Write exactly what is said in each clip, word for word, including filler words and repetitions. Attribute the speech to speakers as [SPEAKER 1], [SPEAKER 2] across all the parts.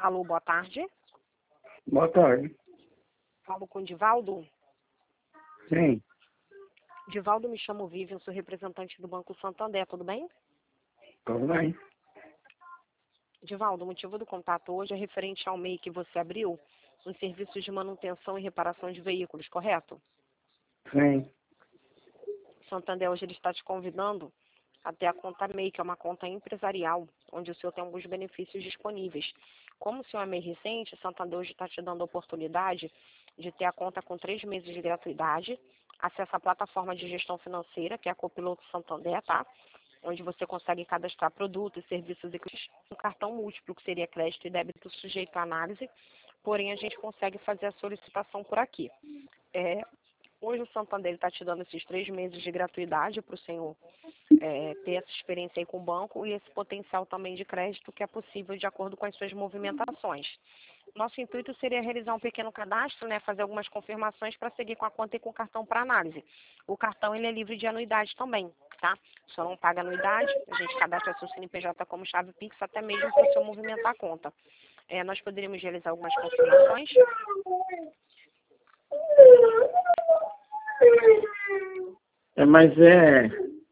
[SPEAKER 1] Alô, boa tarde.
[SPEAKER 2] Boa tarde.
[SPEAKER 1] Falo com o Divaldo.
[SPEAKER 2] Sim,
[SPEAKER 1] Divaldo, me chamo Vivian, sou representante do Banco Santander, tudo bem?
[SPEAKER 2] tudo bem.
[SPEAKER 1] Divaldo, o motivo do contato hoje é referente ao M E I que você abriu, nos serviços de manutenção e reparação de veículos, correto?
[SPEAKER 2] Sim.
[SPEAKER 1] Santander hoje ele está te convidando a ter a conta M E I, que é uma conta empresarial, onde o senhor tem alguns benefícios disponíveis. Como o senhor é M E I recente, Santander hoje está te dando a oportunidade de ter a conta com três meses de gratuidade, acesso à plataforma de gestão financeira, que é a Copiloto Santander, tá? Onde você consegue cadastrar produtos, serviços e um cartão múltiplo, que seria crédito e débito sujeito à análise, porém a gente consegue fazer a solicitação por aqui. É, hoje o Santander está te dando esses três meses de gratuidade para o senhor é, ter essa experiência aí com o banco e esse potencial também de crédito que é possível de acordo com as suas movimentações. Nosso intuito seria realizar um pequeno cadastro, né, fazer algumas confirmações para seguir com a conta e com o cartão para análise. O cartão ele é livre de anuidade também, tá? Só não paga anuidade, a gente cadastra seu C N P J como chave Pix até mesmo para o senhor movimentar a conta. É, nós poderíamos realizar algumas confirmações.
[SPEAKER 2] É, mas é.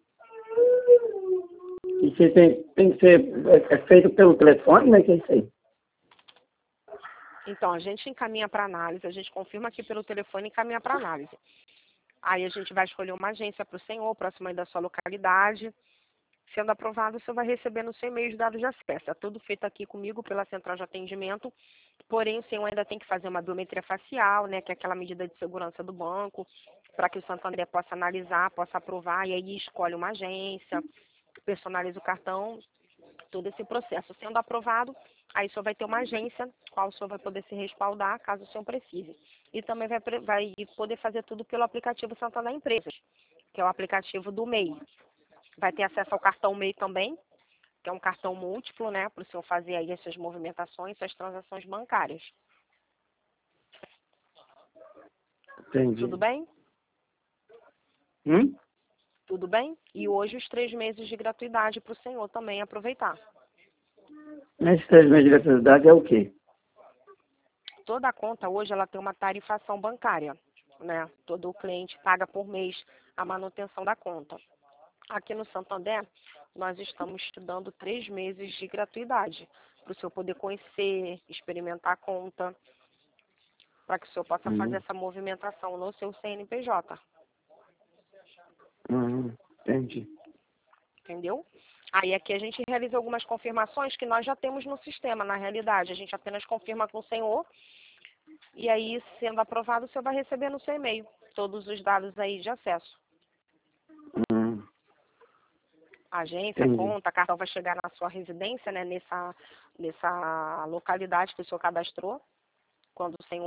[SPEAKER 2] Isso aí tem, tem que ser é, é feito pelo telefone, né? Que é isso aí?
[SPEAKER 1] Então, a gente encaminha para análise, a gente confirma aqui pelo telefone e encaminha para análise. Aí a gente vai escolher uma agência para o senhor, próximo aí da sua localidade. Sendo aprovado, o senhor vai receber no seu e-mail os dados de acesso. É tudo feito aqui comigo pela central de atendimento, porém o senhor ainda tem que fazer uma biometria facial, né, que é aquela medida de segurança do banco, para que o Santander possa analisar, possa aprovar, e aí escolhe uma agência, personaliza o cartão, todo esse processo. Sendo aprovado, aí o senhor vai ter uma agência, qual o senhor vai poder se respaldar, caso o senhor precise. E também vai, vai poder fazer tudo pelo aplicativo Santander Empresas, que é o aplicativo do M E I. Vai ter acesso ao cartão M E I também, que é um cartão múltiplo, né, para o senhor fazer aí as suas movimentações, suas transações bancárias.
[SPEAKER 2] Entendi.
[SPEAKER 1] Tudo bem?
[SPEAKER 2] Hum?
[SPEAKER 1] Tudo bem? E hoje os três meses de gratuidade para o senhor também aproveitar.
[SPEAKER 2] Nesses três meses de gratuidade é o quê?
[SPEAKER 1] Toda a conta hoje ela tem uma tarifação bancária, né? Todo cliente paga por mês a manutenção da conta. Aqui no Santander, nós estamos te dando três meses de gratuidade para o senhor poder conhecer, experimentar a conta, para que o senhor possa fazer
[SPEAKER 2] Hum.
[SPEAKER 1] essa movimentação no seu C N P J.
[SPEAKER 2] Hum, entendi.
[SPEAKER 1] Entendeu? Aí aqui a gente realiza algumas confirmações que nós já temos no sistema, na realidade. A gente apenas confirma com o senhor e aí, sendo aprovado, o senhor vai receber no seu e-mail todos os dados aí de acesso.
[SPEAKER 2] Hum,
[SPEAKER 1] Agência,
[SPEAKER 2] entendi.
[SPEAKER 1] conta, cartão vai chegar na sua residência, né, nessa, nessa localidade que o senhor cadastrou, quando o senhor